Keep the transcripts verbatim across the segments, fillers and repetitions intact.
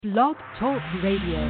Blog Talk Radio.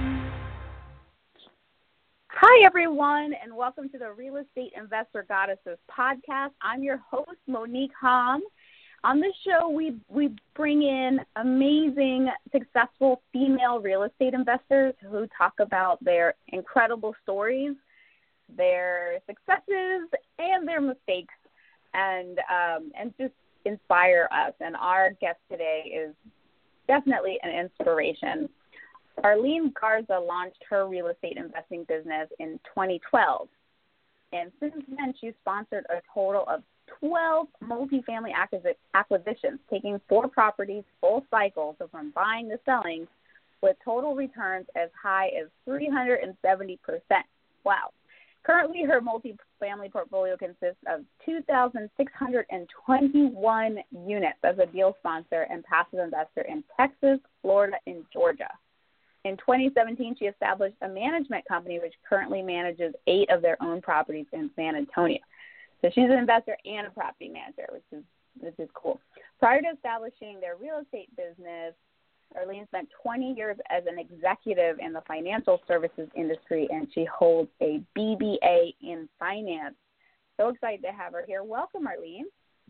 Hi, everyone, and welcome to the Real Estate Investor Goddesses podcast. I'm your host, Monique Hom. On this show, we we bring in amazing, successful female real estate investors who talk about their incredible stories, their successes, and their mistakes, and um, and just inspire us. And our guest today is definitely an inspiration. Arlene Garza launched her real estate investing business in twenty twelve, and since then she's sponsored a total of twelve multifamily acquisitions, taking four properties full cycle, so from buying to selling, with total returns as high as three hundred seventy percent. Wow. Currently, her multifamily portfolio consists of two thousand six hundred twenty-one units as a deal sponsor and passive investor in Texas, Florida, and Georgia. In twenty seventeen, she established a management company which currently manages eight of their own properties in San Antonio. So she's an investor and a property manager, which is which is cool. Prior to establishing their real estate business, Arlene spent twenty years as an executive in the financial services industry, and she holds a B B A in finance. So excited to have her here. Welcome, Arlene.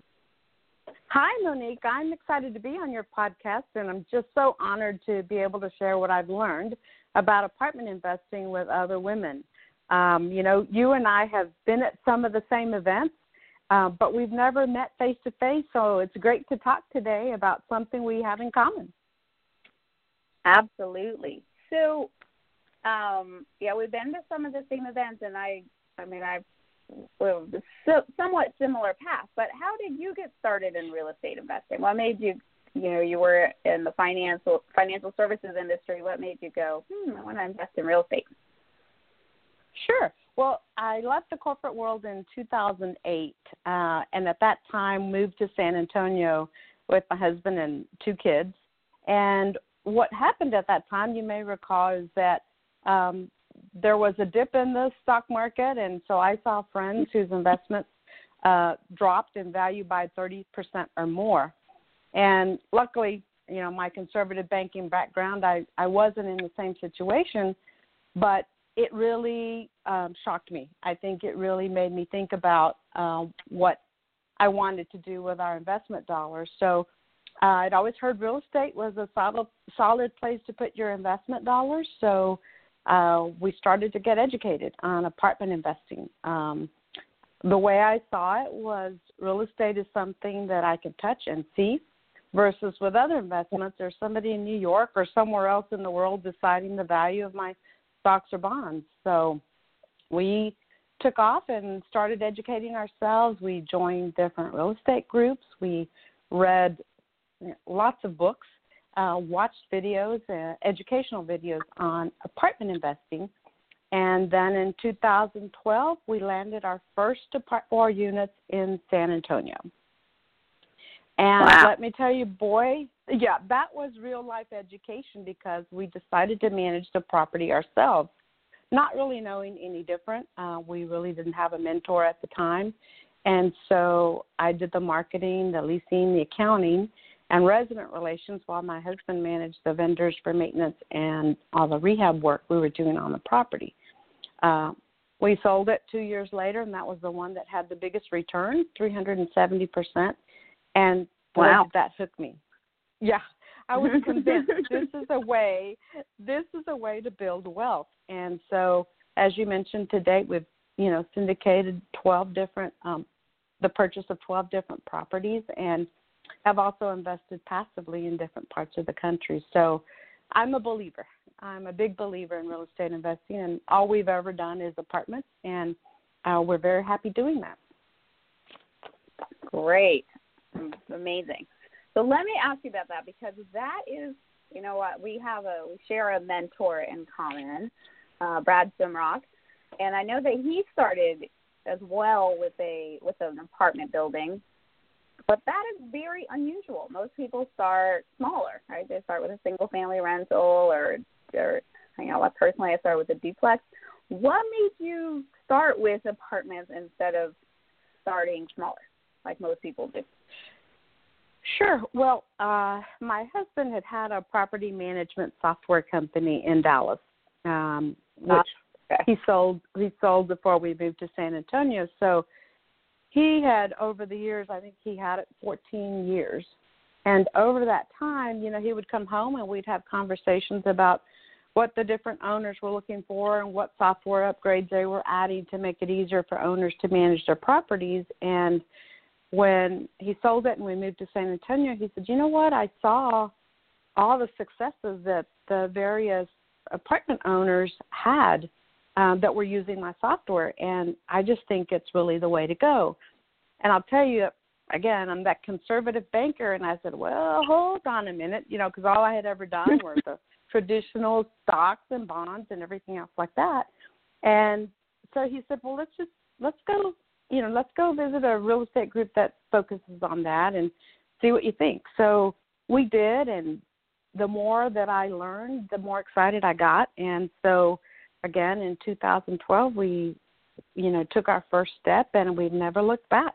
Hi, Monique. I'm excited to be on your podcast, and I'm just so honored to be able to share what I've learned about apartment investing with other women. Um, you know, you and I have been at some of the same events, uh, but we've never met face-to-face, so it's great to talk today about something we have in common. Absolutely. So, um, yeah, we've been to some of the same events, and I, I mean, I've well, so, somewhat similar path. But how did you get started in real estate investing? What made you, you know, you were in the financial financial services industry. What made you go, hmm, I want to invest in real estate? Sure. Well, I left the corporate world in two thousand eight, uh, and at that time moved to San Antonio with my husband and two kids. And what happened at that time, you may recall, is that um, there was a dip in the stock market, and so I saw friends whose investments uh, dropped in value by thirty percent or more. And luckily, you know, my conservative banking background, I, I wasn't in the same situation, but it really um, shocked me. I think it really made me think about uh, what I wanted to do with our investment dollars. So uh, I'd always heard real estate was a solid, solid place to put your investment dollars. So uh, we started to get educated on apartment investing. Um, the way I saw it was real estate is something that I could touch and see, versus with other investments, there's somebody in New York or somewhere else in the world deciding the value of my stocks or bonds. So we took off and started educating ourselves. We joined different real estate groups. We read lots of books, uh, watched videos, uh, educational videos on apartment investing. And then in two thousand twelve, we landed our first apart- four units in San Antonio. And wow. Let me tell you, boy, yeah, that was real-life education because we decided to manage the property ourselves, not really knowing any different. Uh, we really didn't have a mentor at the time. And so I did the marketing, the leasing, the accounting, and resident relations while my husband managed the vendors for maintenance and all the rehab work we were doing on the property. Uh, we sold it two years later, and that was the one that had the biggest return, three hundred seventy percent. And boy, wow. did that hook me. Yeah, I was convinced this is a way, this is a way to build wealth. And so, as you mentioned, to date, we've, you know, syndicated twelve different, um, the purchase of twelve different properties, and have also invested passively in different parts of the country. So I'm a believer. I'm a big believer in real estate investing, and all we've ever done is apartments, and uh, we're very happy doing that. Great. Amazing. So let me ask you about that, because that is, you know what, we have a, we share a mentor in common, uh, Brad Simrock, and I know that he started as well with a, with an apartment building, but that is very unusual. Most people start smaller, right? They start with a single family rental or, or, you know, personally I started with a duplex. What made you start with apartments instead of starting smaller, like most people do? Sure. Well, uh, my husband had had a property management software company in Dallas, um, which okay. he sold. He sold before we moved to San Antonio. So he had, over the years, I think he had it fourteen years. And over that time, you know, he would come home and we'd have conversations about what the different owners were looking for and what software upgrades they were adding to make it easier for owners to manage their properties. And when he sold it and we moved to San Antonio, he said, you know what, I saw all the successes that the various apartment owners had um, that were using my software, and I just think it's really the way to go. And I'll tell you, again, I'm that conservative banker, and I said, well, hold on a minute, you know, because all I had ever done were the traditional stocks and bonds and everything else like that. And so he said, well, let's just, let's go, you know, let's go visit a real estate group that focuses on that and see what you think. So we did, and the more that I learned, the more excited I got. And so, again, in two thousand twelve, we, you know, took our first step, and we've never looked back.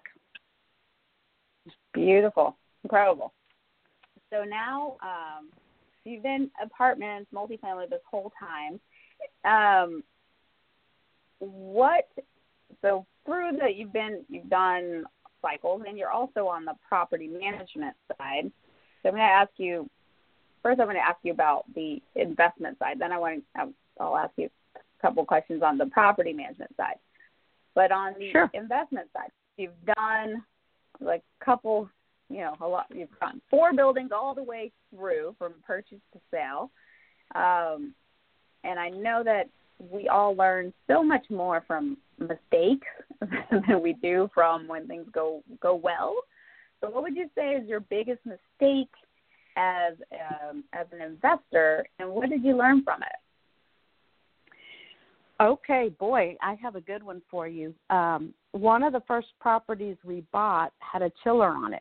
Beautiful. Incredible. So now um, you've been apartments, multifamily this whole time. Um, what, so through the, you've been, you've done cycles, and you're also on the property management side. So I'm going to ask you, first I'm going to ask you about the investment side. Then I want to, I'll ask you a couple questions on the property management side. But on the Sure. investment side, you've done like a couple, you know, a lot, you've done four buildings all the way through from purchase to sale. Um, and I know that we all learn so much more from mistakes than we do from when things go, go well. So what would you say is your biggest mistake as um, as an investor, and what did you learn from it? Okay, boy, I have a good one for you. Um, one of the first properties we bought had a chiller on it.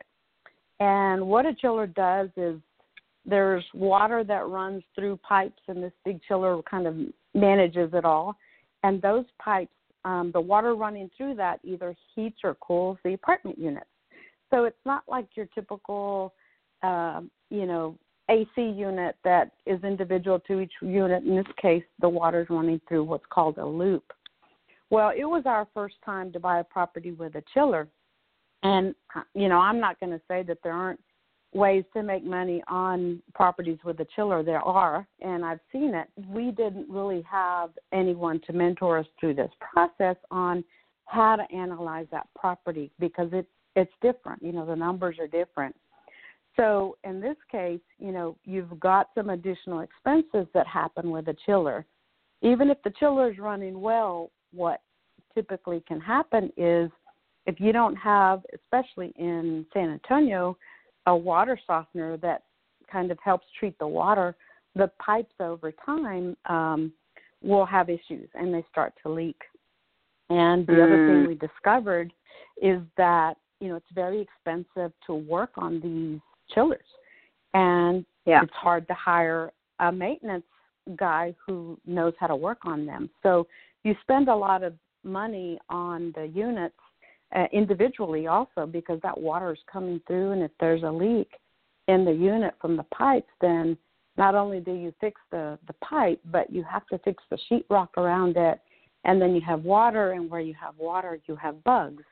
And what a chiller does is there's water that runs through pipes, and this big chiller kind of manages it all. And those pipes, um, the water running through that either heats or cools the apartment units. So it's not like your typical, uh, you know, A C unit that is individual to each unit. In this case, the water's running through what's called a loop. Well, it was our first time to buy a property with a chiller. And, you know, I'm not going to say that there aren't ways to make money on properties with a chiller. There are, and I've seen it. We didn't really have anyone to mentor us through this process on how to analyze that property because it, it's different. You know, the numbers are different. So in this case, you know, you've got some additional expenses that happen with a chiller. Even if the chiller is running well, what typically can happen is if you don't have, especially in San Antonio, a water softener that kind of helps treat the water, the pipes over time um, will have issues and they start to leak. And the mm. other thing we discovered is that, you know, it's very expensive to work on these chillers, and yeah. it's hard to hire a maintenance guy who knows how to work on them. So you spend a lot of money on the units uh, individually also because that water is coming through, and if there's a leak in the unit from the pipes, then not only do you fix the, the pipe, but you have to fix the sheetrock around it, and then you have water, and where you have water, you have bugs.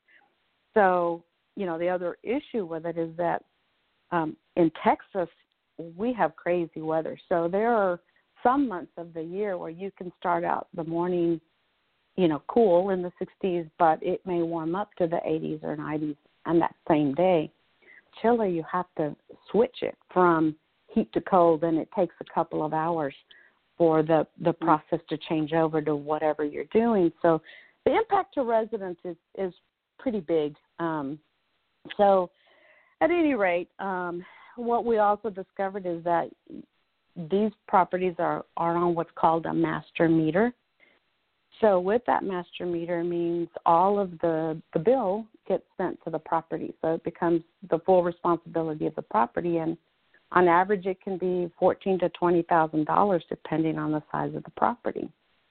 So, you know, the other issue with it is that Um, in Texas, we have crazy weather. So there are some months of the year where you can start out the morning, you know, cool in the sixties, but it may warm up to the eighties or nineties on that same day. Chiller, you have to switch it from heat to cold, and it takes a couple of hours for the, the process to change over to whatever you're doing. So the impact to residents is, is pretty big. Um, so At any rate, um, what we also discovered is that these properties are, are on what's called a master meter. So with that master meter means all of the, the bill gets sent to the property. So it becomes the full responsibility of the property. And on average, it can be fourteen thousand to twenty thousand dollars depending on the size of the property.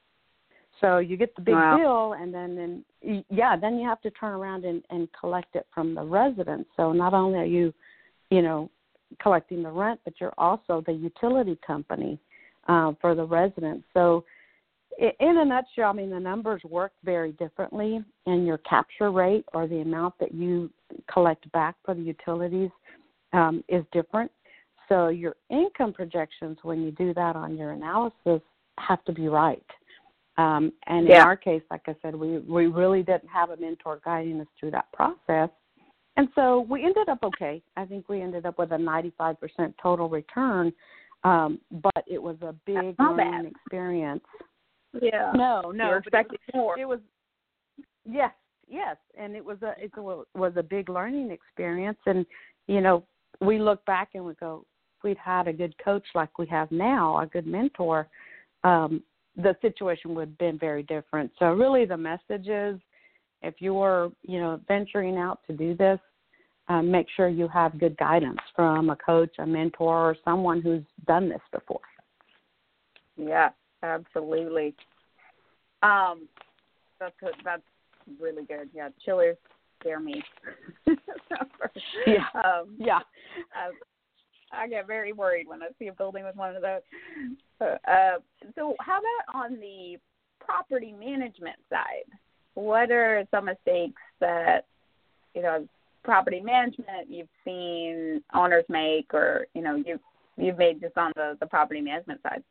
So you get the big wow. bill, and then, then, yeah, then you have to turn around and, and collect it from the residents. So not only are you you know, collecting the rent, but you're also the utility company uh, for the residents. So in a nutshell, I mean, the numbers work very differently, and your capture rate, or the amount that you collect back for the utilities, um, is different. So your income projections, when you do that on your analysis, have to be right. Um, and yeah. in our case, like I said, we, we really didn't have a mentor guiding us through that process. And so we ended up okay. I think we ended up with a ninety-five percent total return, um, but it was a big learning bad. experience. Yeah. No, no. You're expecting it was, more. It was, yes, yes, and it was a it was a big learning experience. And you know, we look back and we go, if we'd had a good coach like we have now, a good mentor, um, the situation would have been very different. So really, the message is, if you're you know venturing out to do this, um, make sure you have good guidance from a coach, a mentor, or someone who's done this before. Yeah. Absolutely. Um, that's good. That's really good. Yeah, chillers scare me. yeah. Um, yeah. I, I get very worried when I see a building with one of those. Uh, so how about on the property management side? What are some mistakes that, you know, property management you've seen owners make, or, you know, you've, you've made just on the, the property management side?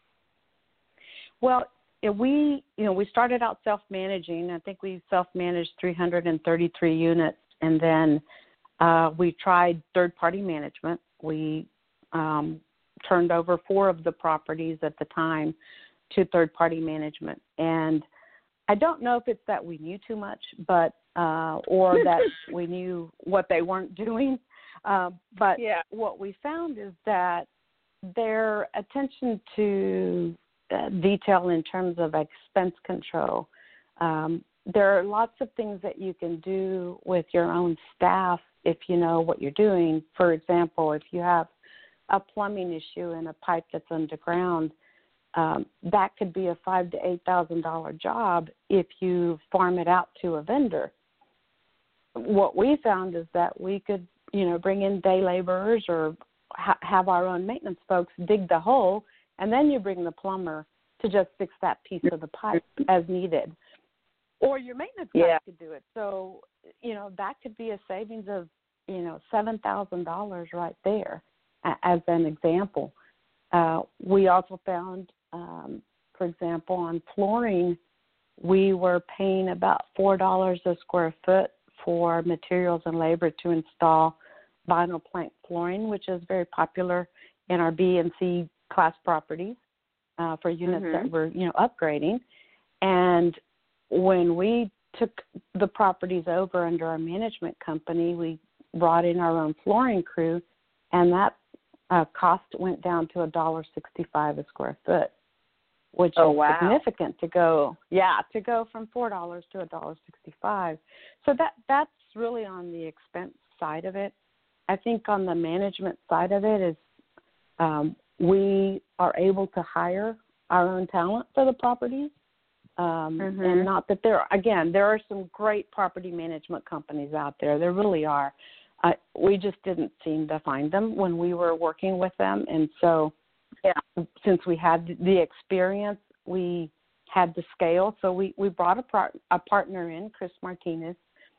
Well, we, you know, we started out self-managing. I think we self-managed three hundred thirty-three units, and then uh, we tried third-party management. We um, turned over four of the properties at the time to third-party management. And I don't know if it's that we knew too much, but uh, or that we knew what they weren't doing. Uh, but yeah. what we found is that their attention to Uh, detail in terms of expense control. Um, there are lots of things that you can do with your own staff if you know what you're doing. For example, if you have a plumbing issue and a pipe that's underground, um, that could be a five to eight thousand dollar job if you farm it out to a vendor. What we found is that we could, you know, bring in day laborers or ha- have our own maintenance folks dig the hole, and then you bring the plumber to just fix that piece of the pipe as needed. Or your maintenance guys yeah. could do it. So, you know, that could be a savings of, you know, seven thousand dollars right there as an example. Uh, we also found, um, for example, on flooring, we were paying about four dollars a square foot for materials and labor to install vinyl plank flooring, which is very popular in our B and C class properties uh, for units mm-hmm. that we're, you know, upgrading. And when we took the properties over under our management company, we brought in our own flooring crew, and that uh, cost went down to one dollar sixty-five a square foot, which oh, is wow. significant to go, yeah, to go from four dollars to one dollar sixty-five. So that that's really on the expense side of it. I think on the management side of it is um, we are able to hire our own talent for the properties. Um, mm-hmm. And not that there, again, there are some great property management companies out there. There really are. Uh, we just didn't seem to find them when we were working with them. And so yeah. since we had the experience, we had the scale. So we, we brought a, par- a partner in, Chris Martinez,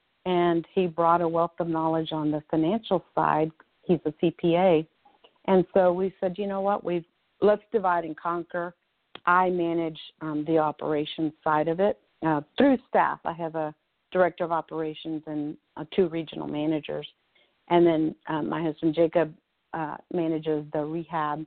and he brought a wealth of knowledge on the financial side. He's a C P A. And so we said, you know what, we've let's divide and conquer. I manage um, the operations side of it uh, through staff. I have a director of operations and uh, two regional managers. And then um, my husband, Jacob, uh, manages the rehab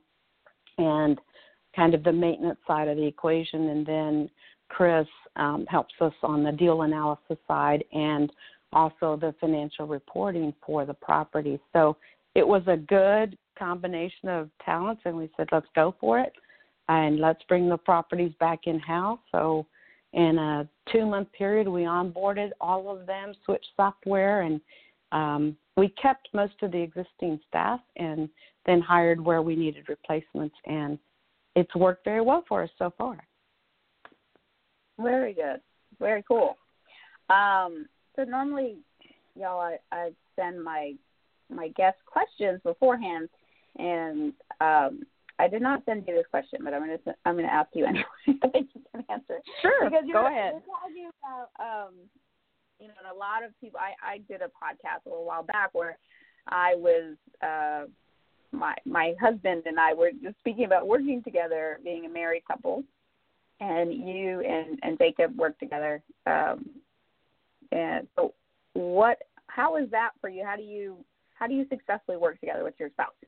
and kind of the maintenance side of the equation. And then Chris um, helps us on the deal analysis side and also the financial reporting for the property. So it was a good combination of talents, and we said, let's go for it, and let's bring the properties back in-house. So in a two-month period, we onboarded all of them, switched software, and um, we kept most of the existing staff and then hired where we needed replacements, and it's worked very well for us so far. Very good. Very cool. Um, so normally, y'all, I, I send my my guest questions beforehand, and um, I did not send you this question, but I'm going to I'm going to ask you anyway. I think you can answer. Sure, because go ahead. You're talking about, um, you know, and a lot of people. I, I did a podcast a little while back where I was uh, my my husband and I were just speaking about working together, being a married couple, and you and, and Jacob work together. Um, and so, what? How is that for you? How do you how do you successfully work together with your spouse?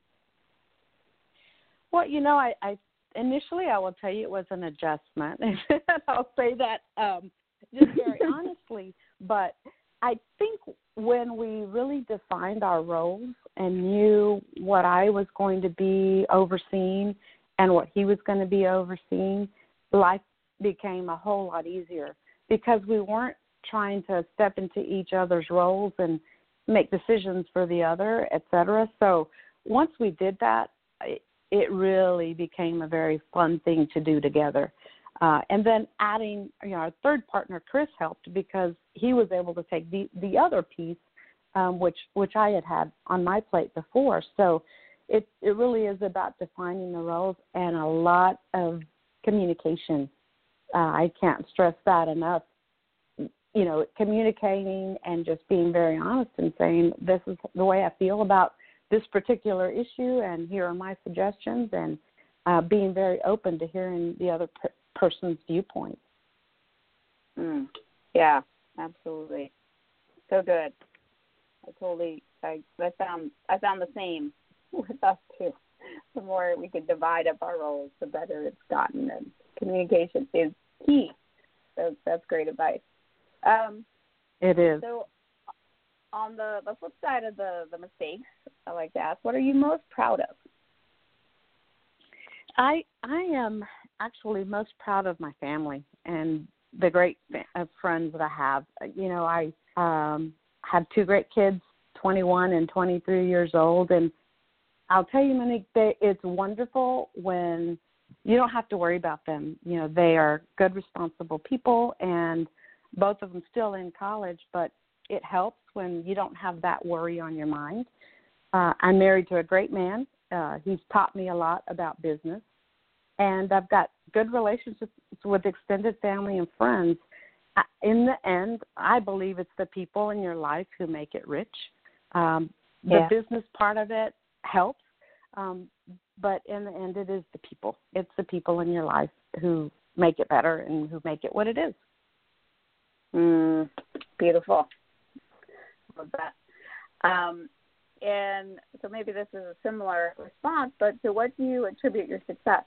Well, you know, I, I initially I will tell you it was an adjustment. I'll say that um, just very honestly. But I think when we really defined our roles and knew what I was going to be overseeing and what he was going to be overseeing, life became a whole lot easier because we weren't trying to step into each other's roles and make decisions for the other, et cetera. So once we did that, it, it really became a very fun thing to do together. Uh, and then adding, you know, our third partner, Chris, helped because he was able to take the, the other piece, um, which which I had had on my plate before. So it it really is about defining the roles and a lot of communication. Uh, I can't stress that enough. You know, communicating and just being very honest and saying, this is the way I feel about this particular issue, and here are my suggestions, and uh, being very open to hearing the other per- person's viewpoint. Mm. Yeah, absolutely. So good. I totally, I, I found, I found the same with us too. The more we could divide up our roles, the better it's gotten, and communication is key. So that's great advice. Um, it is. So on the, the flip side of the, the mistakes, I like to ask, what are you most proud of? I I am actually most proud of my family and the great fa- of friends that I have. You know, I um, have two great kids, twenty-one and twenty-three years old, and I'll tell you, Monique, they, it's wonderful when you don't have to worry about them. You know, they are good, responsible people, and both of them still in college, but it helps when you don't have that worry on your mind. Uh, I'm married to a great man. Uh, he's taught me a lot about business, and I've got good relationships with extended family and friends. In the end, I believe it's the people in your life who make it rich. Um, the yeah. business part of it helps, um, but in the end, it is the people. It's the people in your life who make it better and who make it what it is. Mm, beautiful. Love that. Um, and so maybe this is a similar response, but to what do you attribute your success?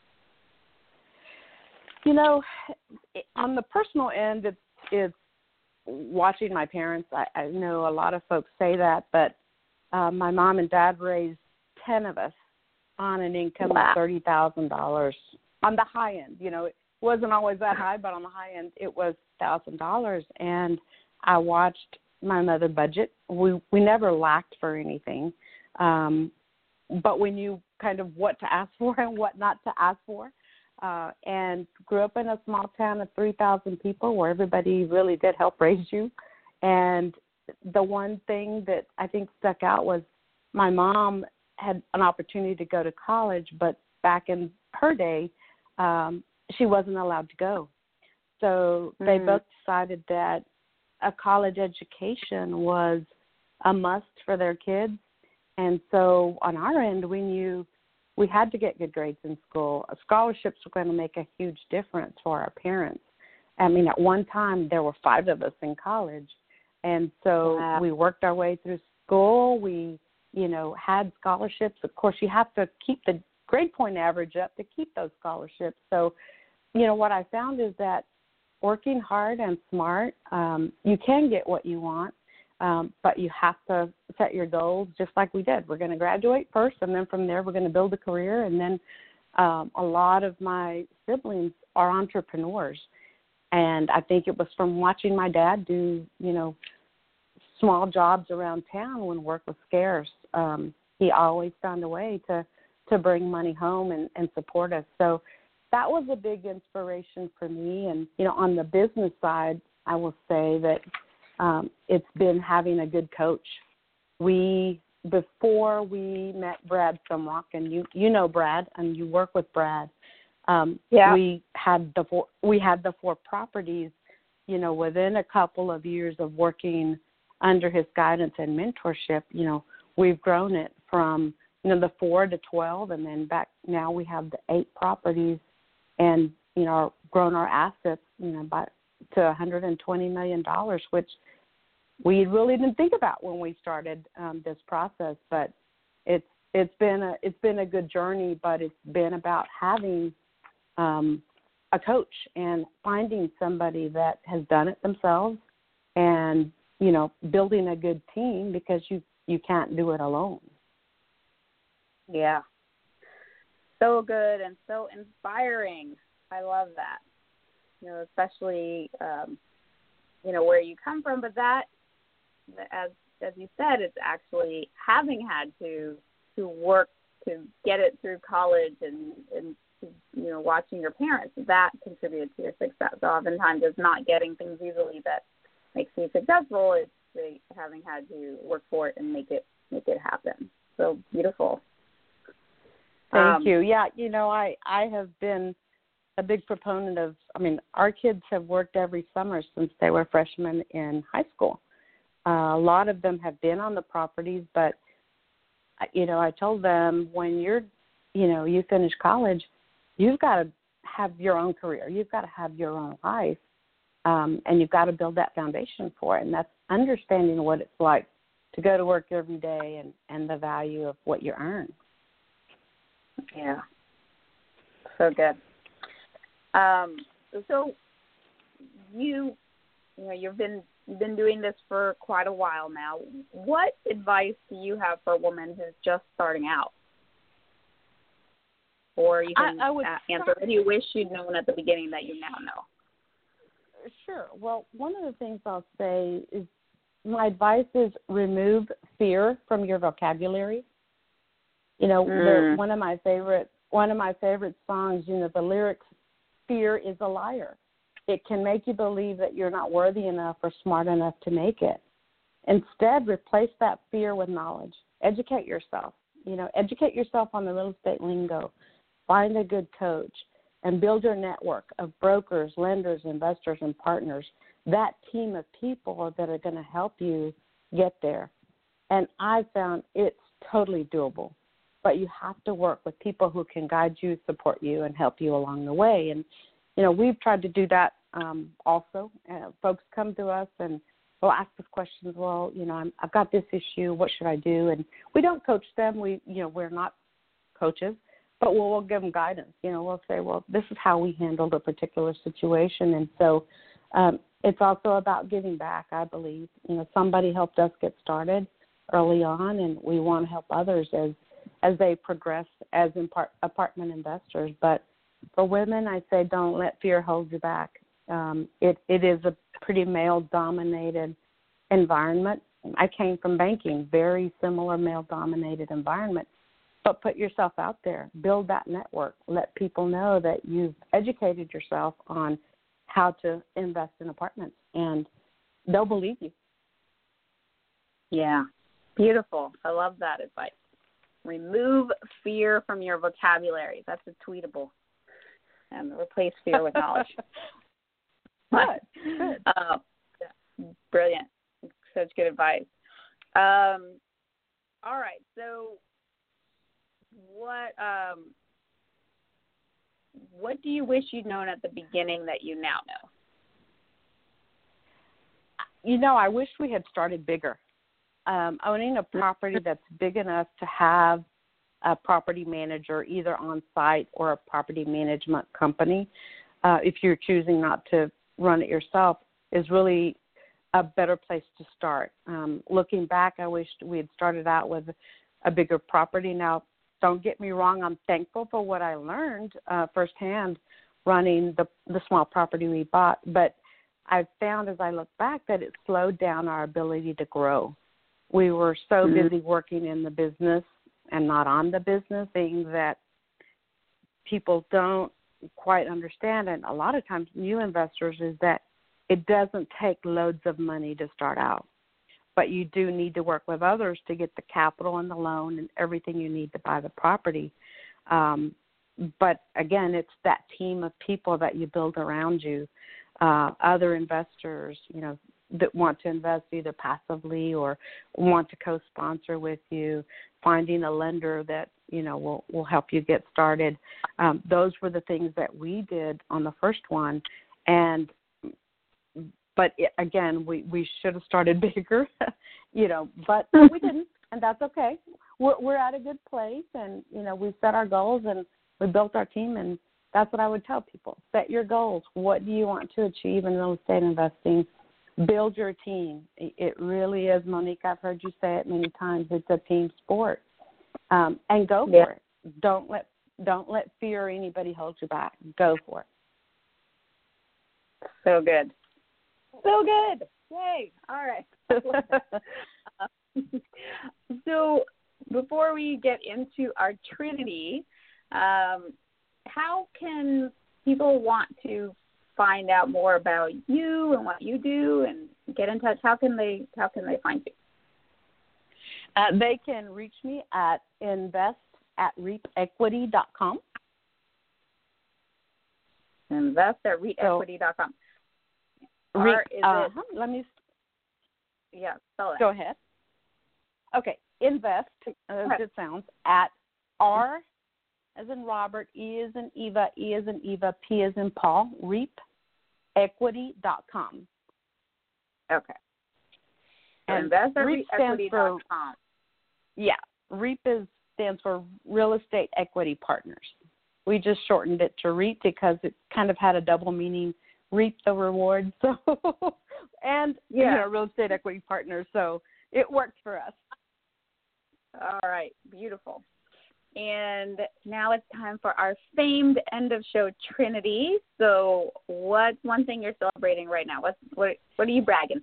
You know, on the personal end, it's, it's watching my parents. I, I know a lot of folks say that, but uh, my mom and dad raised ten of us on an income wow. of thirty thousand dollars on the high end. You know, it wasn't always that high, but on the high end, it was one thousand dollars. And I watched my mother budget. We we never lacked for anything, um, but we knew kind of what to ask for and what not to ask for. Uh, and grew up in a small town of three thousand people where everybody really did help raise you. And the one thing that I think stuck out was my mom had an opportunity to go to college, but back in her day, um, she wasn't allowed to go. So mm-hmm. they both decided that a college education was a must for their kids. And so on our end, we knew we had to get good grades in school. Scholarships were going to make a huge difference for our parents. I mean, at one time, there were five of us in college. And so wow. we worked our way through school. We, you know, had scholarships. Of course, you have to keep the grade point average up to keep those scholarships. So, you know, what I found is that working hard and smart, um, you can get what you want. Um, but you have to set your goals just like we did. We're going to graduate first, and then from there we're going to build a career. And then um, a lot of my siblings are entrepreneurs. And I think it was from watching my dad do, you know, small jobs around town when work was scarce. Um, he always found a way to, to bring money home and, and support us. So that was a big inspiration for me. And, you know, on the business side, I will say that Um, it's been having a good coach. We before we met Brad Sumrock, and you you know Brad, and you work with Brad. Um, yeah. We had the four, we had the four properties, you know, within a couple of years of working under his guidance and mentorship. You know, we've grown it from, you know, the four to twelve, and then back now we have the eight properties, and, you know, grown our assets, you know, by to one hundred twenty million dollars, which we really didn't think about when we started um, this process. But it's it's been a it's been a good journey, but it's been about having um, a coach and finding somebody that has done it themselves, and, you know, building a good team, because you you can't do it alone. Yeah. So good and so inspiring. I love that. You know, especially, um, you know, where you come from, but that, as as you said, it's actually having had to to work to get it through college, and, and you know, watching your parents, that contributed to your success. So oftentimes it's not getting things easily that makes you successful. It's the, having had to work for it and make it make it happen. So beautiful. Thank um, you. Yeah, you know, I, I have been a big proponent of, I mean, our kids have worked every summer since they were freshmen in high school. Uh, a lot of them have been on the properties, but, you know, I told them, when you're, you know, you finish college, you've got to have your own career. You've got to have your own life, um, and you've got to build that foundation for it. And that's understanding what it's like to go to work every day, and, and the value of what you earn. Yeah. So good. Um, so you, you know, you've been you've been doing this for quite a while now. What advice do you have for a woman who's just starting out? Or you can I, I would answer start, what you wish you'd known at the beginning that you now know. Sure. Well, one of the things I'll say is, my advice is remove fear from your vocabulary. You know, Mm. the, one of my favorite one of my favorite songs, you know, the lyrics, "Fear is a liar. It can make you believe that you're not worthy enough or smart enough to make it." Instead, replace that fear with knowledge. Educate yourself. You know, educate yourself on the real estate lingo. Find a good coach, and build your network of brokers, lenders, investors, and partners, that team of people that are going to help you get there. And I found it's totally doable, but you have to work with people who can guide you, support you, and help you along the way. And, you know, we've tried to do that um, also. Uh, folks come to us and will ask us questions. Well, you know, I'm, I've got this issue. What should I do? And we don't coach them. We, you know, we're not coaches. But we'll, we'll give them guidance. You know, we'll say, well, this is how we handled a particular situation. And so um, it's also about giving back, I believe. You know, somebody helped us get started early on, and we want to help others as as they progress as impart- apartment investors. But for women, I say don't let fear hold you back. Um, it, it is a pretty male-dominated environment. I came from banking, very similar male-dominated environment. But put yourself out there, build that network, let people know that you've educated yourself on how to invest in apartments, and they'll believe you. Yeah, beautiful. I love that advice. Remove fear from your vocabulary. That's a tweetable. And replace fear with knowledge. Good, good. Uh, yeah, brilliant. Such good advice. Um, all right, so What um what do you wish you'd known at the beginning that you now know? You know, I wish we had started bigger. Um, owning a property that's big enough to have a property manager either on site or a property management company, uh, if you're choosing not to run it yourself, is really a better place to start. Um, looking back, I wished we had started out with a bigger property. Now, don't get me wrong, I'm thankful for what I learned uh, firsthand running the, the small property we bought, but I've found as I look back that it slowed down our ability to grow. We were so mm-hmm. busy working in the business and not on the business, thing that people don't quite understand, and a lot of times new investors, is that it doesn't take loads of money to start out. but you do need to work with others to get the capital and the loan and everything you need to buy the property. Um, but again, it's that team of people that you build around you, uh, other investors, you know, that want to invest either passively or want to co-sponsor with you, finding a lender that, you know, will, will help you get started. Um, those were the things that we did on the first one. And, but it, again, we, we should have started bigger, you know, but we didn't, and that's okay. We're, we're at a good place, and, you know, we set our goals and we built our team, and that's what I would tell people. Set your goals. What do you want to achieve in real estate investing? Build your team. It really is, Monique. I've heard you say it many times. It's a team sport, um, and go yeah. for it. Don't let don't let fear or anybody hold you back. Go for it. So good, so good. Yay! All right. So before we get into our Trinity, um, how can people want to find out more about you and what you do and get in touch? How can they how can they find you? Uh, they can reach me at invest at reap equity dot com. Invest at reap equity dot com. So, or is uh, it, let me yeah, spell it. Go ahead. Okay, invest, as it sounds, at R as in Robert, E as in Eva, E as in Eva, P as in Paul, reap equity dot com. Okay. So and invest at REAP reap equity dot com. Yeah, REAP is, stands for Real Estate Equity Partners. We just shortened it to REAP because it kind of had a double meaning, reap the rewards, so and yeah. you know, Real Estate Equity Partners, so it worked for us. All right, beautiful. And now it's time for our famed end of show Trinity. So what's one thing you're celebrating right now? What's, what what are you bragging?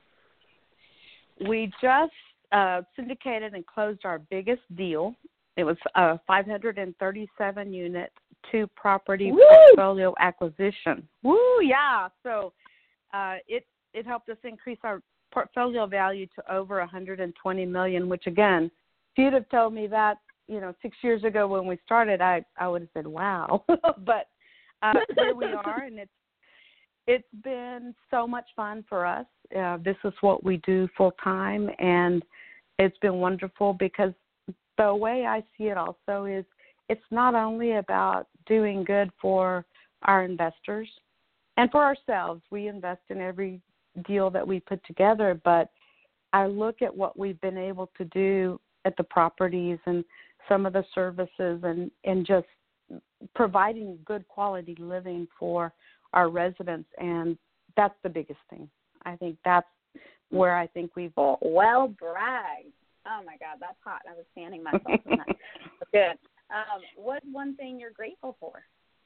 We just uh, syndicated and closed our biggest deal. It was a five hundred thirty-seven unit, two property Woo! portfolio acquisition. Woo, yeah. So uh, it, it helped us increase our portfolio value to over one hundred twenty million dollars, which again, if you'd have told me that, you know, six years ago when we started, I, I would have said, wow. But uh, here we are, and it's it's been so much fun for us. Uh, this is what we do full time, and it's been wonderful because the way I see it also is it's not only about doing good for our investors and for ourselves. We invest in every deal that we put together, but I look at what we've been able to do at the properties and some of the services and, and just providing good quality living for our residents, and that's the biggest thing. I think that's where I think we've... Oh, well bragged. Oh, my God, that's hot. I was fanning myself in that. Good. Um, what's one thing you're grateful for?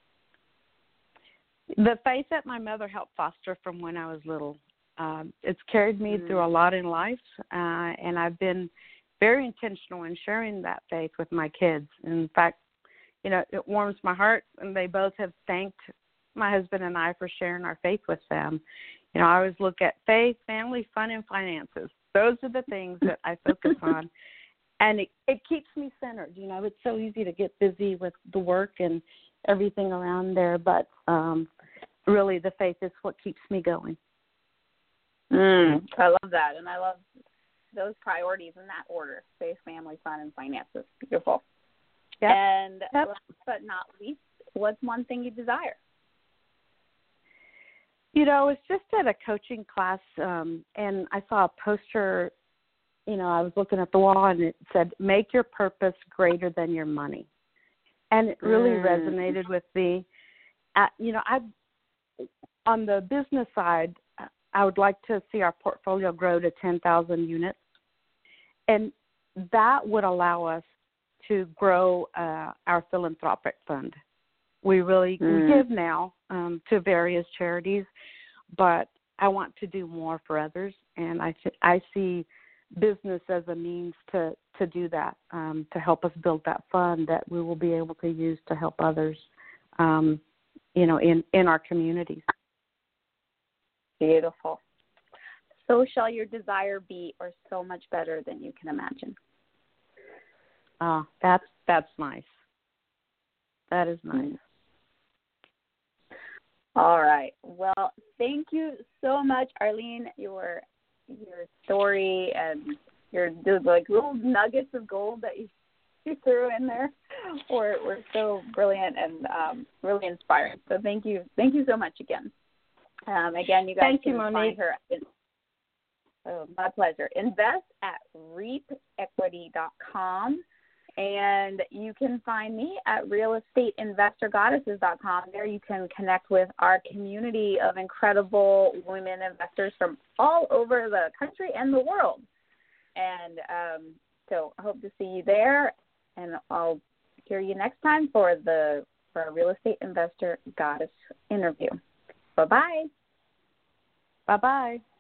The faith that my mother helped foster from when I was little. Um, it's carried me mm. through a lot in life, uh, and I've been very intentional in sharing that faith with my kids. In fact, you know, it warms my heart, and they both have thanked my husband and I for sharing our faith with them. You know, I always look at faith, family, fun, and finances. Those are the things that I focus on, and it, it keeps me centered. You know, it's so easy to get busy with the work and everything around there, but um, really the faith is what keeps me going. Mm, I love that, and I love those priorities in that order: faith, family, fun, and finances. Beautiful. Yep. And yep. last but not least, what's one thing you desire? You know, it's just at a coaching class, um, and I saw a poster. You know, I was looking at the wall, and it said, "Make your purpose greater than your money," and it really mm. resonated with me. Uh, you know, I on the business side, I would like to see our portfolio grow to ten thousand units, and that would allow us to grow uh, our philanthropic fund. We really mm. we give now um, to various charities, but I want to do more for others, and I th- I see business as a means to, to do that, um, to help us build that fund that we will be able to use to help others, um, you know, in, in our communities. Beautiful. so shall your desire be, or so much better than you can imagine. Oh, that's that's nice. That is nice. All right. Well, thank you so much, Arlene. Your your story and your those like little nuggets of gold that you, you threw in there were were so brilliant and um, really inspiring. So thank you, thank you so much again. Um, again, you guys thank can you, find Monique. her. In, oh, my pleasure. Invest at reap equity dot com. And you can find me at real estate investor goddesses dot com. There you can connect with our community of incredible women investors from all over the country and the world. And um, so I hope to see you there, and I'll hear you next time for the for a Real Estate Investor Goddess interview. Bye-bye. Bye-bye.